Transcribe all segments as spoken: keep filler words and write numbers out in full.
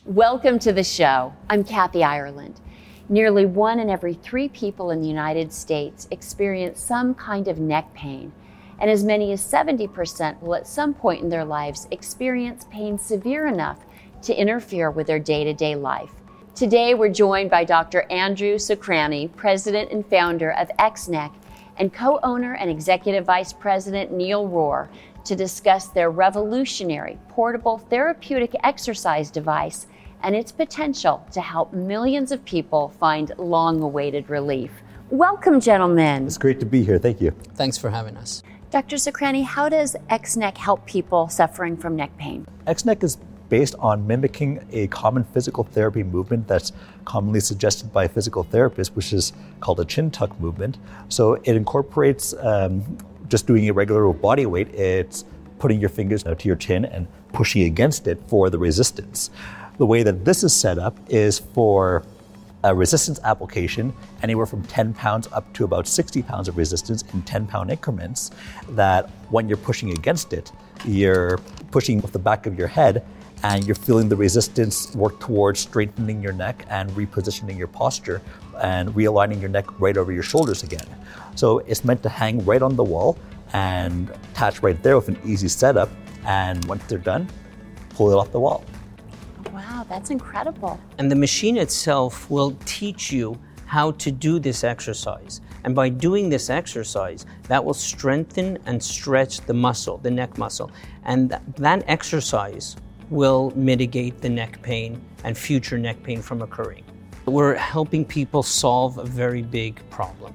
Welcome to the show. I'm Kathy Ireland. Nearly one in every three people in the United States experience some kind of neck pain, and as many as seventy percent will at some point in their lives experience pain severe enough to interfere with their day-to-day life. Today, we're joined by Doctor Andrew Socrany, president and founder of X N E C, and co-owner and executive vice president Neil Rohr, to discuss their revolutionary portable therapeutic exercise device and its potential to help millions of people find long-awaited relief. Welcome, gentlemen. It's great to be here. Thank you. Thanks for having us. Doctor Socrany, how does X N E C help people suffering from neck pain? X N E C is based on mimicking a common physical therapy movement that's commonly suggested by physical therapists, which is called a chin tuck movement. So it incorporates um, just doing a regular body weight. It's putting your fingers to your chin and pushing against it for the resistance. The way that this is set up is for a resistance application, anywhere from ten pounds up to about sixty pounds of resistance in ten pound increments, that when you're pushing against it, you're pushing with the back of your head and you're feeling the resistance work towards strengthening your neck and repositioning your posture and realigning your neck right over your shoulders again. So it's meant to hang right on the wall and attach right there with an easy setup, and once they're done, pull it off the wall. Wow, that's incredible. And the machine itself will teach you how to do this exercise. And by doing this exercise, that will strengthen and stretch the muscle, the neck muscle. And th- that exercise will mitigate the neck pain and future neck pain from occurring. We're helping people solve a very big problem.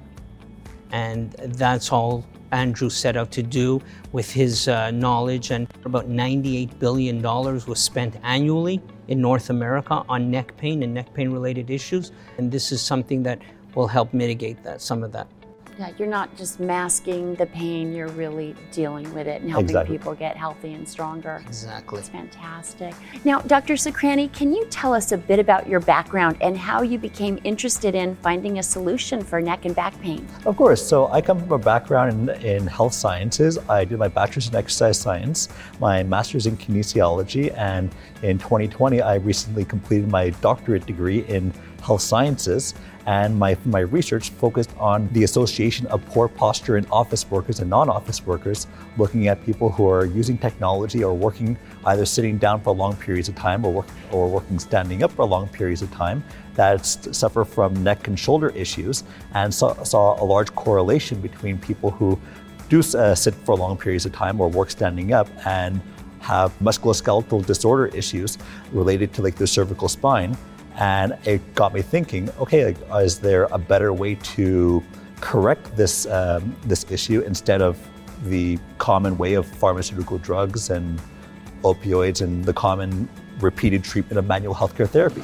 And that's all Andrew set out to do with his uh, knowledge. And about ninety-eight billion dollars was spent annually in North America on neck pain and neck pain related issues. And this is something that will help mitigate that, some of that. Yeah, you're not just masking the pain, you're really dealing with it and helping Exactly. people get healthy and stronger. Exactly. That's fantastic. Now, Doctor Socrany, can you tell us a bit about your background and how you became interested in finding a solution for neck and back pain? Of course. So I come from a background in, in health sciences. I did my bachelor's in exercise science, my master's in kinesiology, and in twenty twenty, I recently completed my doctorate degree in health sciences. And my, my research focused on the association of poor posture in office workers and non-office workers, looking at people who are using technology or working either sitting down for long periods of time or, work, or working standing up for long periods of time that suffer from neck and shoulder issues, and saw, saw a large correlation between people who do uh, sit for long periods of time or work standing up and have musculoskeletal disorder issues related to like the cervical spine. And it got me thinking, okay, like, is there a better way to correct this um, this issue instead of the common way of pharmaceutical drugs and opioids and the common repeated treatment of manual healthcare therapy?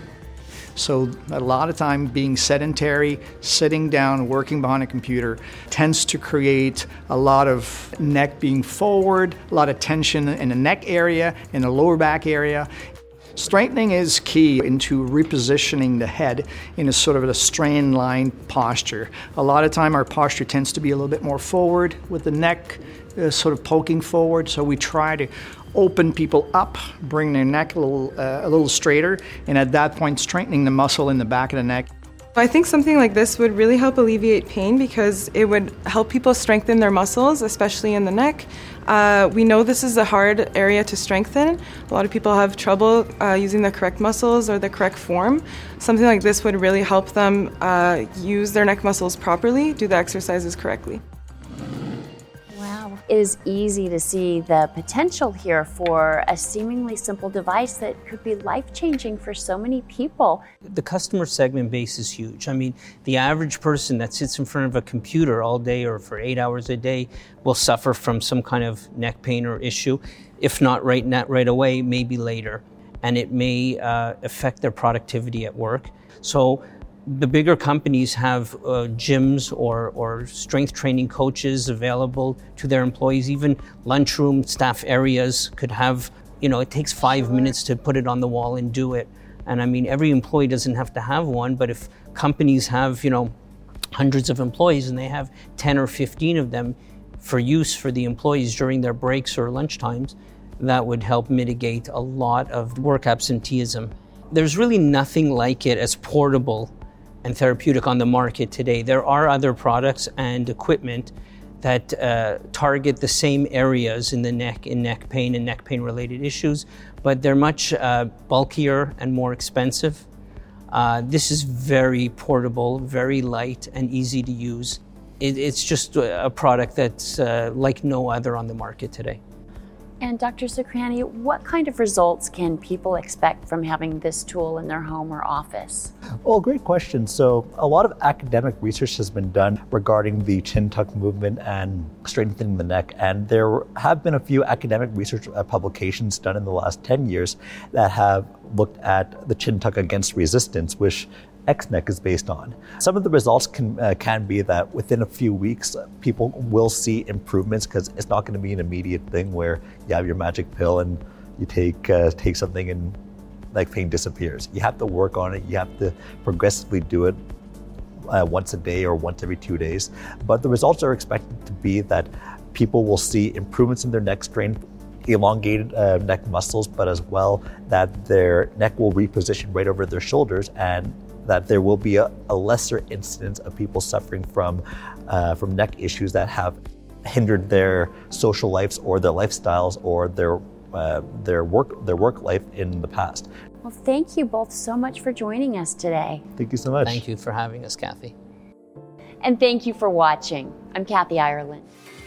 So a lot of time being sedentary, sitting down, working behind a computer tends to create a lot of neck being forward, a lot of tension in the neck area, in the lower back area. Strengthening is key into repositioning the head in a sort of a strain line posture. A lot of time our posture tends to be a little bit more forward with the neck uh, sort of poking forward, so we try to open people up, bring their neck a little, uh, a little straighter, and at that point strengthening the muscle in the back of the neck. I think something like this would really help alleviate pain because it would help people strengthen their muscles, especially in the neck. Uh, we know this is a hard area to strengthen. A lot of people have trouble uh, using the correct muscles or the correct form. Something like this would really help them uh, use their neck muscles properly, do the exercises correctly. It is easy to see the potential here for a seemingly simple device that could be life-changing for so many people. The customer segment base is huge. I mean, the average person that sits in front of a computer all day or for eight hours a day will suffer from some kind of neck pain or issue. If not right, not right away, maybe later. And it may uh, affect their productivity at work. So the bigger companies have uh, gyms or, or strength training coaches available to their employees. Even lunchroom staff areas could have, you know, it takes five sure. minutes to put it on the wall and do it. And I mean, every employee doesn't have to have one, but if companies have, you know, hundreds of employees and they have ten or fifteen of them for use for the employees during their breaks or lunch times, that would help mitigate a lot of work absenteeism. There's really nothing like it as portable and therapeutic on the market today. There are other products and equipment that uh, target the same areas in the neck, in neck pain and neck pain related issues, but they're much uh, bulkier and more expensive. Uh, this is very portable, very light and easy to use. It, it's just a product that's uh, like no other on the market today. And Doctor Sokrani, what kind of results can people expect from having this tool in their home or office? Well, great question. So a lot of academic research has been done regarding the chin tuck movement and strengthening the neck. And there have been a few academic research publications done in the last ten years that have looked at the chin tuck against resistance, which X N E C is based on. Some of the results can uh, can be that within a few weeks, people will see improvements, because it's not going to be an immediate thing where you have your magic pill and you take uh, take something and like pain disappears. You have to work on it. You have to progressively do it uh, once a day or once every two days. But the results are expected to be that people will see improvements in their neck strength, elongated uh, neck muscles, but as well that their neck will reposition right over their shoulders, and that there will be a, a lesser incidence of people suffering from uh, from neck issues that have hindered their social lives or their lifestyles or their uh, their work their work life in the past. Well, thank you both so much for joining us today. Thank you so much. Thank you for having us, Kathy. And thank you for watching. I'm Kathy Ireland.